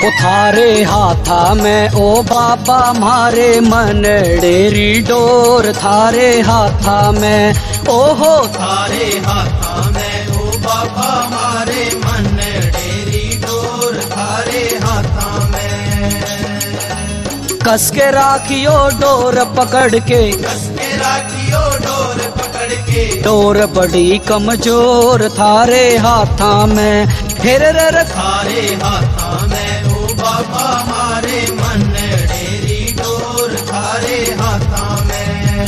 ओ थारे हाथा में ओ बाबा मारे मन डेरी डोर थारे हाथा में ओहो थारे हाथा में ओ बाबा मारे मन डेरी डोर थारे हाथा में। कस के राखियो डोर पकड़ के, कस के राखियो डोर पकड़ के, डोर बड़ी कमजोर थारे हाथा में फिर थारे हाथा में ओ बाबा मारे मन डेरी डोर थारे हाथा में।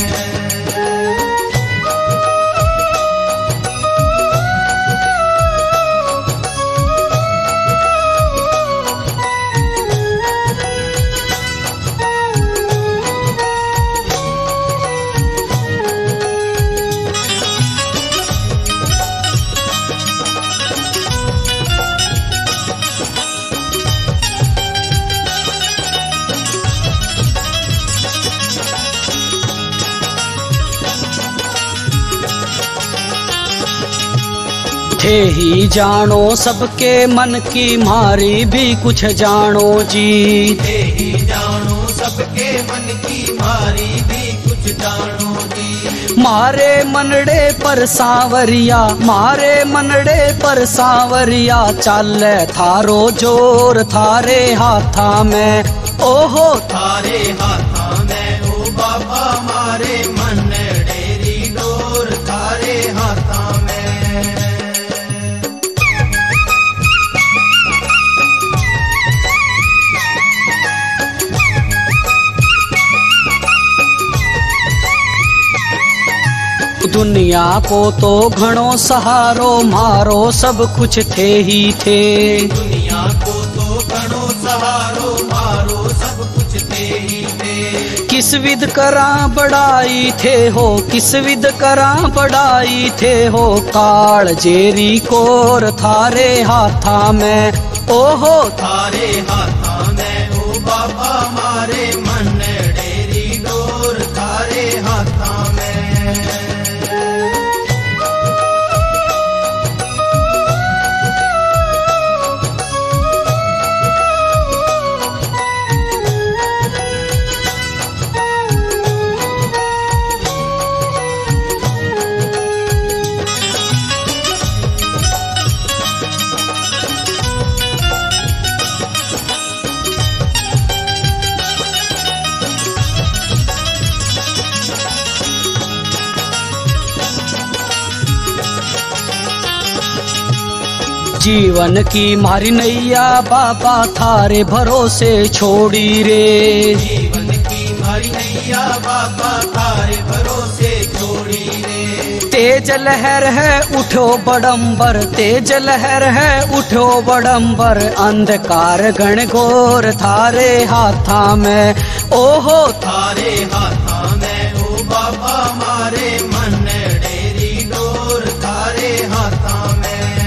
थे ही जानो सबके मन की मारी भी कुछ जानो जी, थे ही जानो सबके मन की मारी भी कुछ जानो जी। मारे मनड़े पर सांवरिया, मारे मनड़े पर सांवरिया चाले थारो जोर थारे हाथा में ओहो थारे हाथा में ओ बाबा मारे मन डेरी डोर थारे हाथा में। दुनिया को तो घणो सहारो मारो सब कुछ थे ही थे, दुनिया को तो घणो सहारो मारो सब कुछ थे ही थे। किस विध करा बड़ाई थे हो, किस विध करा बड़ाई थे हो काल जेरी कोर थारे हाथा में ओहो थारे हाथा में ओ बाबा मारे मन डेरी डोर थारे हाथा में। जीवन की मारी नैया बाबा थारे भरोसे छोड़ी रे, जीवन की मारी नैया बाबा थारे भरोसे छोड़ी रे। तेज लहर है उठो बड़ंबर, तेज लहर है उठो बड़ंबर अंधकार गण घोर थारे हाथा में ओहो थारे हाथा में ओ बाबा मारे मन डेरी डोर थारे हाथा में।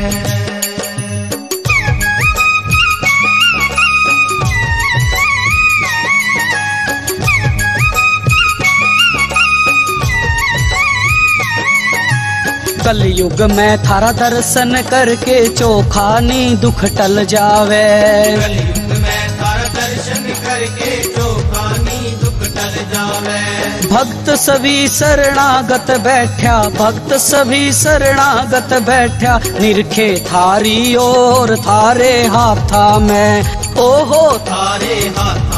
कलयुग में थारा दर्शन करके चोखानी दुख टल जावे, कलयुग में थारा दर्शन करके चोखानी दुख टल जावे। भक्त सभी शरणागत बैठा, भक्त सभी शरणागत बैठा निरखे थारी ओर थारे हाथा में ओहो थारे हाथा